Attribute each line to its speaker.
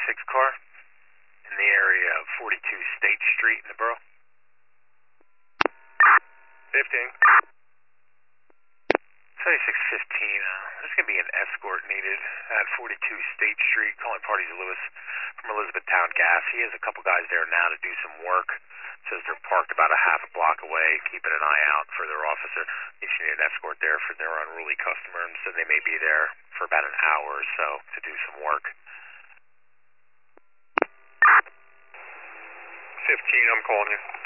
Speaker 1: car in the area of 42 State Street in the borough.
Speaker 2: 15.
Speaker 1: 7615, there's going to be an escort needed at 42 State Street, calling parties of Lewis from Elizabethtown Gas. He has a couple guys there now to do some work. Says they're parked about a half a block away, keeping an eye out for their officer. They just need an escort there for their unruly customer, and so they may be there for about an hour or so to do some work.
Speaker 2: 15, I'm calling you.